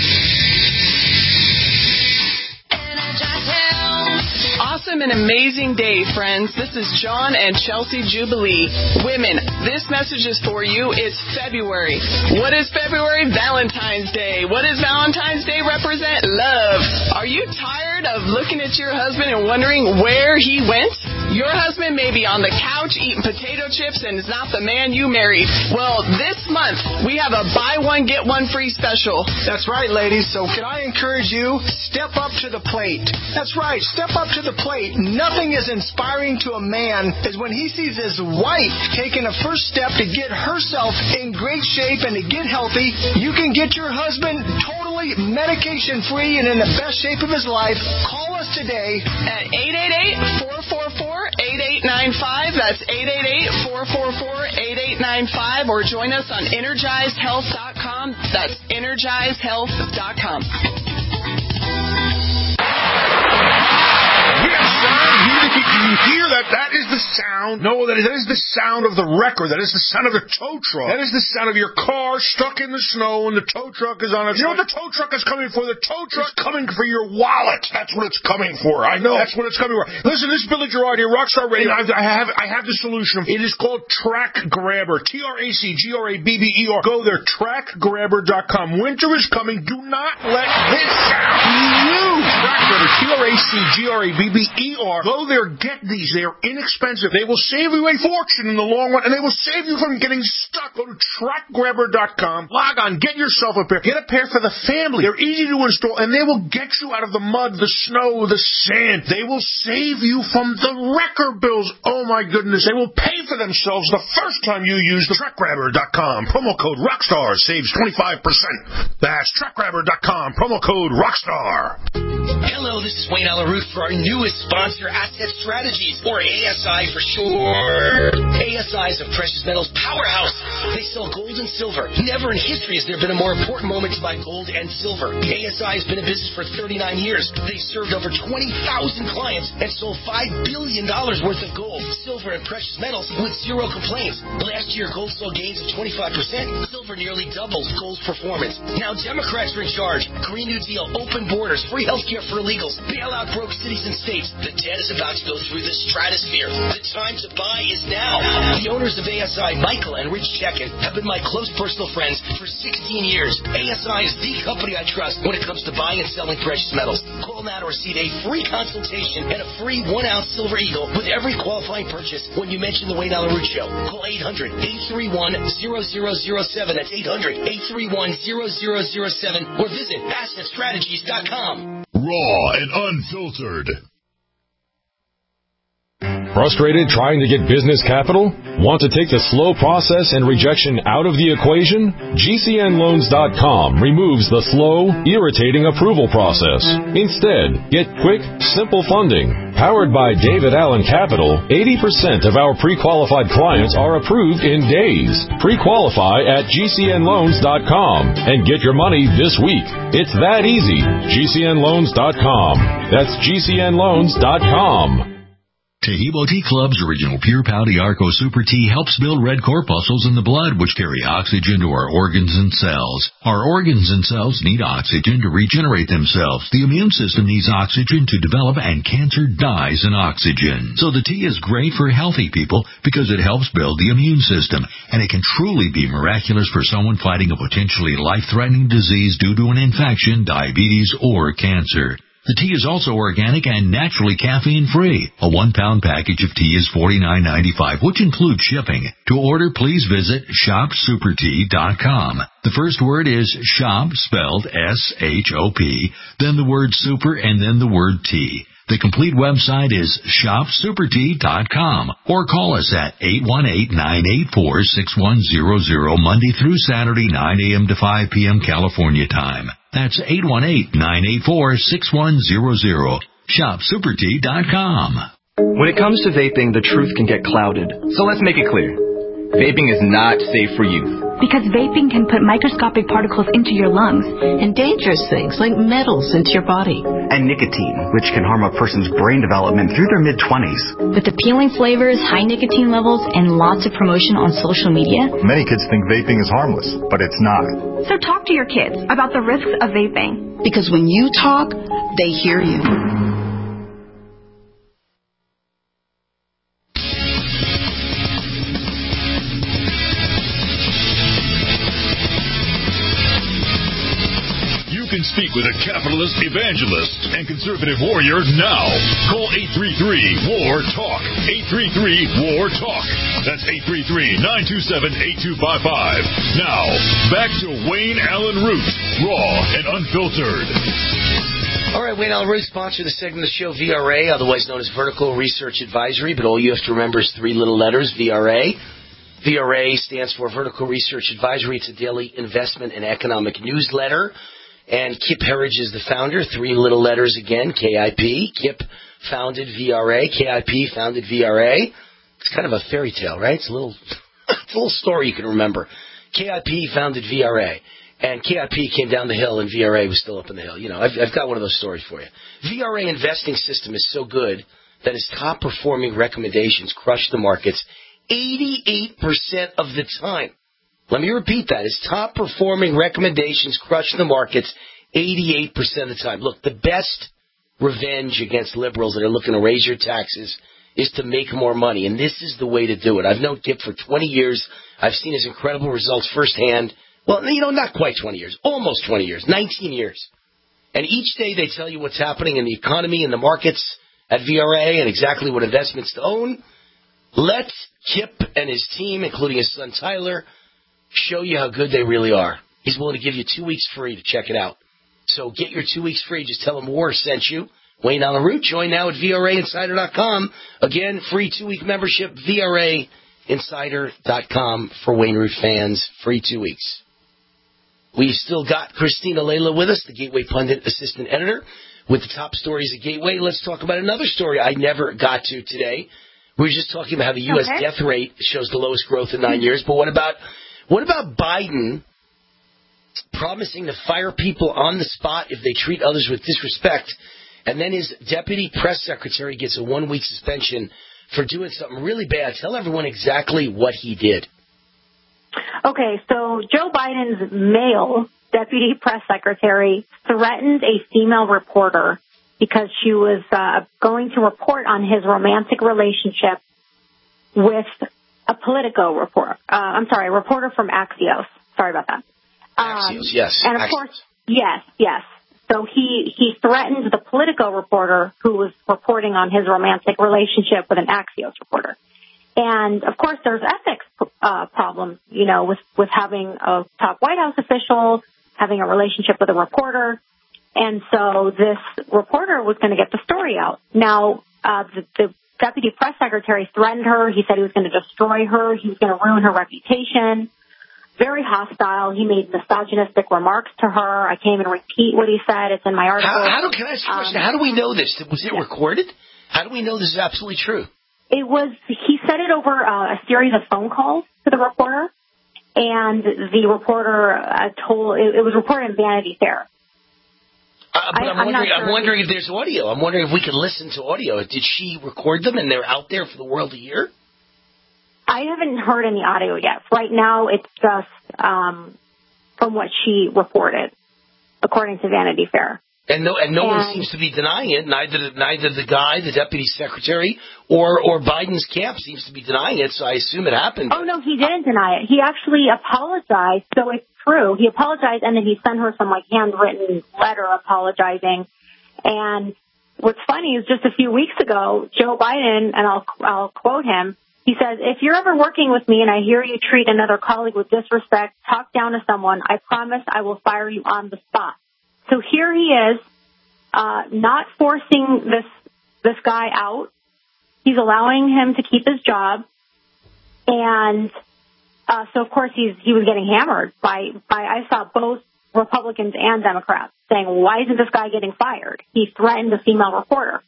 Awesome and amazing day, friends. This is John and Chelsea Jubilee. Women, this message is for you. It's February. What is February? Valentine's Day. What does Valentine's Day represent? Love. Are you tired of looking at your husband and wondering where he went? Your husband may be on the couch eating potato chips and is not the man you married. Well, this month, we have a buy one, get one free special. That's right, ladies. So can I encourage you, step up to the plate. That's right, step up to the plate. Nothing is inspiring to a man as when he sees his wife taking a first step to get herself in great shape and to get healthy. You can get your husband totally medication-free and in the best shape of his life. Call us today at eight eight eight, four four four, eight eight nine five. That's eight eight eight, four four four, eight eight nine five. Or join us on energized health dot com. That's energized health dot com. Yes, sir. Can you hear that? That is the sound. No, that is, that is the sound of the wrecker. That is the sound of the tow truck. That is the sound of your car stuck in the snow and the tow truck is on it. You know what the tow truck is coming for? The tow truck is coming for your wallet. That's what it's coming for. I know. That's what it's coming for. Listen, this is Billy Gerard here, Rockstar Radio. I have, I have the solution. It is called Track Grabber. T R A C G R A B B E R. Go there, track grabber dot com. Winter is coming. Do not let this sound be you. Track Grabber. T R A C G R A B B E R. Go there. Get these. They are inexpensive. They will save you a fortune in the long run, and they will save you from getting stuck. Go to track grabber dot com. Log on. Get yourself a pair. Get a pair for the family. They're easy to install, and they will get you out of the mud, the snow, the sand. They will save you from the wrecker bills. Oh, my goodness. They will pay for themselves the first time you use the track grabber dot com. Promo code ROCKSTAR saves twenty-five percent. That's track grabber dot com. Promo code ROCKSTAR. Hello, this is Wayne Allyn Root for our newest sponsor, Asset Strategies, or A S I for short. A S I is a precious metals powerhouse. They sell gold and silver. Never in history has there been a more important moment to buy gold and silver. A S I has been in business for thirty-nine years. They served over twenty thousand clients and sold five billion dollars worth of gold, silver, and precious metals with zero complaints. Last year, gold saw gains of twenty-five percent. Silver nearly doubled gold's performance. Now Democrats are in charge. Green New Deal, open borders, free health care for illegals, bail out broke cities and states. The debt is about to go through the stratosphere. The time to buy is now. The owners of A S I, Michael and Rich Checkin, have been my close personal friends for sixteen years. A S I is the company I trust when it comes to buying and selling precious metals. Call now to receive a free consultation and a free one-ounce Silver Eagle with every qualifying purchase when you mention the Wayne Allyn Root Show. Call eight hundred, eight three one, zero zero zero seven. That's eight hundred, eight three one, zero zero zero seven. Or visit asset strategies dot com. Raw and unfiltered. Frustrated trying to get business capital? Want to take the slow process and rejection out of the equation? G C N loans dot com removes the slow, irritating approval process. Instead, get quick, simple funding. Powered by David Allen Capital, eighty percent of our pre-qualified clients are approved in days. Pre-qualify at G C N loans dot com and get your money this week. It's that easy. G C N loans dot com. That's G C N loans dot com. Taheebo Tea Club's original Pure Pouty Arco Super Tea helps build red corpuscles in the blood, which carry oxygen to our organs and cells. Our organs and cells need oxygen to regenerate themselves. The immune system needs oxygen to develop, and cancer dies in oxygen. So the tea is great for healthy people because it helps build the immune system, and it can truly be miraculous for someone fighting a potentially life-threatening disease due to an infection, diabetes, or cancer. The tea is also organic and naturally caffeine-free. A one-pound package of tea is forty-nine ninety-five, which includes shipping. To order, please visit shop super tea dot com. The first word is shop, spelled S H O P, then the word super, and then the word tea. The complete website is shop super tea dot com, or call us at eight one eight, nine eight four, six one zero zero Monday through Saturday, nine a.m. to five p.m. California time. That's eight one eight, nine eight four, six one zero zero. shop super tea dot com. When it comes to vaping, the truth can get clouded. So let's make it clear. Vaping is not safe for youth. Because vaping can put microscopic particles into your lungs. And dangerous things like metals into your body. And nicotine, which can harm a person's brain development through their mid-twenties. With appealing flavors, high nicotine levels, and lots of promotion on social media. Many kids think vaping is harmless, but it's not. So talk to your kids about the risks of vaping. Because when you talk, they hear you. Speak with a capitalist, evangelist, and conservative warrior now. Call eight three three, W A R, TALK. eight three three, W A R, TALK. That's eight three three, nine two seven, eight two five five. Now, back to Wayne Allen Root, raw and unfiltered. All right, Wayne Allen Root, sponsor of the segment of the show, V R A, otherwise known as Vertical Research Advisory, but all you have to remember is three little letters, V R A. V R A stands for Vertical Research Advisory. It's a daily investment and economic newsletter. And Kip Herridge is the founder, three little letters again, K I P. Kip founded V R A, K I P founded V R A. It's kind of a fairy tale, right? It's a little, it's a little story you can remember. K I P founded V R A, and K I P came down the hill and V R A was still up in the hill. You know, I've, I've got one of those stories for you. V R A investing system is so good that its top performing recommendations crush the markets eighty-eight percent of the time. Let me repeat that. His top-performing recommendations crush the markets eighty-eight percent of the time. Look, the best revenge against liberals that are looking to raise your taxes is to make more money, and this is the way to do it. I've known Kip for twenty years. I've seen his incredible results firsthand. Well, you know, not quite twenty years. Almost twenty years. nineteen years. And each day they tell you what's happening in the economy and the markets at V R A and exactly what investments to own. Let Kip and his team, including his son Tyler, show you how good they really are. He's willing to give you two weeks free to check it out. So get your two weeks free. Just tell him War sent you. Wayne Allen Root. Join now at V R A insider dot com. Again, free two-week membership, V R A insider dot com for Wayne Root fans. Free two weeks. We've still got Christina Layla with us, the Gateway Pundit assistant editor, with the top stories at Gateway. Let's talk about another story I never got to today. We were just talking about how the U S okay. death rate shows the lowest growth in nine years. But what about... What about Biden promising to fire people on the spot if they treat others with disrespect, and then his deputy press secretary gets a one-week suspension for doing something really bad? Tell everyone exactly what he did. Okay, so Joe Biden's male deputy press secretary threatened a female reporter because she was uh, going to report on his romantic relationship with a Politico reporter. Uh, I'm sorry, a reporter from Axios. Sorry about that. Um, Axios, yes. And of Axios. course, yes, yes. So he, he threatened the Politico reporter who was reporting on his romantic relationship with an Axios reporter. And of course, there's ethics uh, problems, you know, with, with having a top White House official, having a relationship with a reporter. And so this reporter was going to get the story out. Now, uh, the, the deputy press secretary threatened her. He said he was going to destroy her. He was going to ruin her reputation. Very hostile. He made misogynistic remarks to her. I can't even repeat what he said. It's in my article. How, how do, can I ask you a question? Um, how do we know this? Was it recorded? How do we know this is absolutely true? It was, he said it over uh, a series of phone calls to the reporter, and the reporter uh, told, it, it was reported in Vanity Fair. Uh, but I, I'm, I'm wondering, not sure I'm wondering if there's audio. I'm wondering if we can listen to audio. Did she record them and they're out there for the world to hear? I haven't heard any audio yet. Right now, it's just um, from what she reported, according to Vanity Fair. And no, and no and, one seems to be denying it. Neither, neither the guy, the deputy secretary, or or Biden's camp seems to be denying it. So I assume it happened. Oh no, he didn't deny it. He actually apologized. So it's true. He apologized, and then he sent her some like handwritten letter apologizing. And what's funny is just a few weeks ago, Joe Biden, and I'll I'll quote him. He says, "If you're ever working with me and I hear you treat another colleague with disrespect, talk down to someone, I promise I will fire you on the spot." So here he is, uh, not forcing this this guy out. He's allowing him to keep his job, and uh, so of course he's he was getting hammered by by I saw both Republicans and Democrats saying, "Why isn't this guy getting fired? He threatened a female reporter."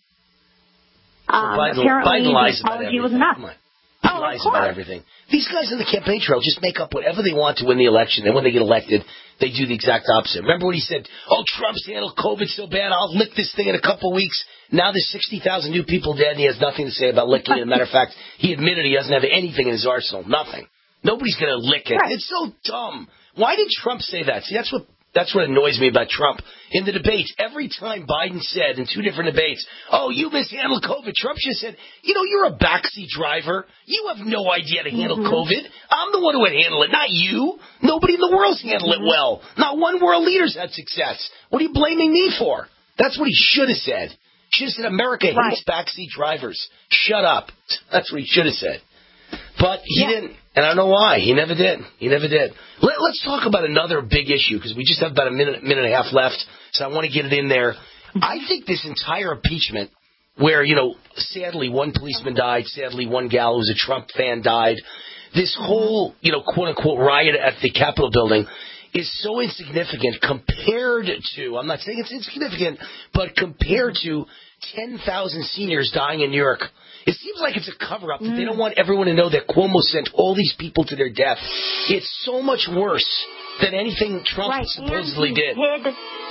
Um, Biden, apparently, Biden lies the about apology everything. was enough. Come on. He Oh, lies about everything. These guys on the campaign trail just make up whatever they want to win the election. And when they get elected, they do the exact opposite. Remember when he said, oh, Trump's handled COVID so bad, I'll lick this thing in a couple of weeks. Now there's sixty thousand new people dead, and he has nothing to say about licking it. As a matter of fact, he admitted he doesn't have anything in his arsenal. Nothing. Nobody's going to lick it. Right. It's so dumb. Why did Trump say that? See, that's what That's what annoys me about Trump. In the debates, every time Biden said in two different debates, oh, you mishandled COVID, Trump just said, you know, you're a backseat driver. You have no idea how to handle mm-hmm. COVID. I'm the one who would handle it, not you. Nobody in the world's handled mm-hmm. it well. Not one world leader's had success. What are you blaming me for? That's what he should have said. He should have said, America right. hates backseat drivers. Shut up. That's what he should have said. But he yeah. didn't, and I don't know why. He never did. He never did. Let, let's talk about another big issue, because we just have about a minute, minute and a half left, so I want to get it in there. I think this entire impeachment, where, you know, sadly one policeman died, sadly one gal who was a Trump fan died, this whole, you know, quote-unquote riot at the Capitol building is so insignificant compared to, I'm not saying it's insignificant, but compared to ten thousand seniors dying in New York. It seems like it's a cover-up, that mm. they don't want everyone to know that Cuomo sent all these people to their death. It's so much worse than anything Trump right. supposedly and he did. Hid,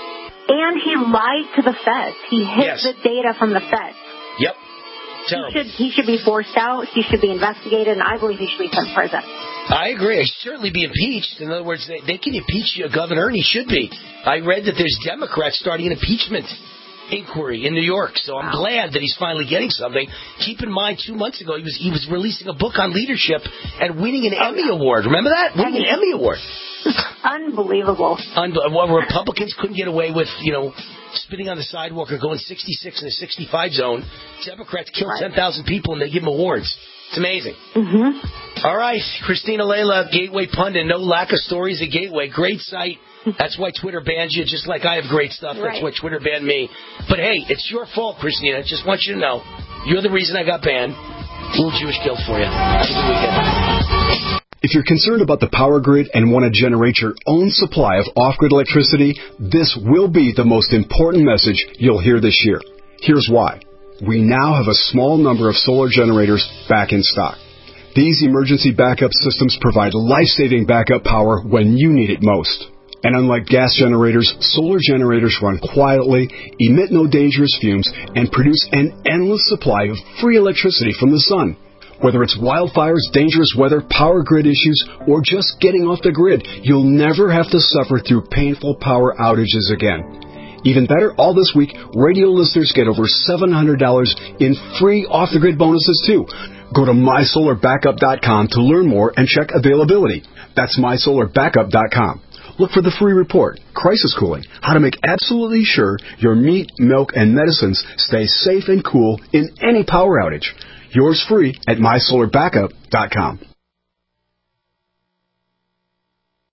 and he lied to the feds. He hid yes. the data from the feds. Yep. Terrible. He should, he should be forced out. He should be investigated, and I believe he should be sent to prison. I agree. He should certainly be impeached. In other words, they, they can impeach a governor, and he should be. I read that there's Democrats starting an impeachment inquiry in New York, so I'm wow. glad that he's finally getting something. Keep in mind, two months ago, he was he was releasing a book on leadership and winning an oh, Emmy yeah. Award. Remember that? Winning an Emmy Award. Unbelievable. Unbe- well, Republicans couldn't get away with, you know, spitting on the sidewalk or going sixty-six in a sixty-five zone. Democrats killed right. ten thousand people, and they give them awards. It's amazing. Mm-hmm. All right, Christina Layla, Gateway Pundit. No lack of stories at Gateway. Great site. That's why Twitter banned you, just like I have great stuff. Right. That's why Twitter banned me. But, hey, it's your fault, Christina. Just want you to know. You're the reason I got banned. A little Jewish guilt for you. Have a good weekend. If you're concerned about the power grid and want to generate your own supply of off-grid electricity, this will be the most important message you'll hear this year. Here's why. We now have a small number of solar generators back in stock. These emergency backup systems provide life-saving backup power when you need it most. And unlike gas generators, solar generators run quietly, emit no dangerous fumes, and produce an endless supply of free electricity from the sun. Whether it's wildfires, dangerous weather, power grid issues, or just getting off the grid, you'll never have to suffer through painful power outages again. Even better, all this week, radio listeners get over seven hundred dollars in free off-the-grid bonuses, too. Go to my solar backup dot com to learn more and check availability. That's my solar backup dot com. Look for the free report, Crisis Cooling, how to make absolutely sure your meat, milk, and medicines stay safe and cool in any power outage. Yours free at my solar backup dot com.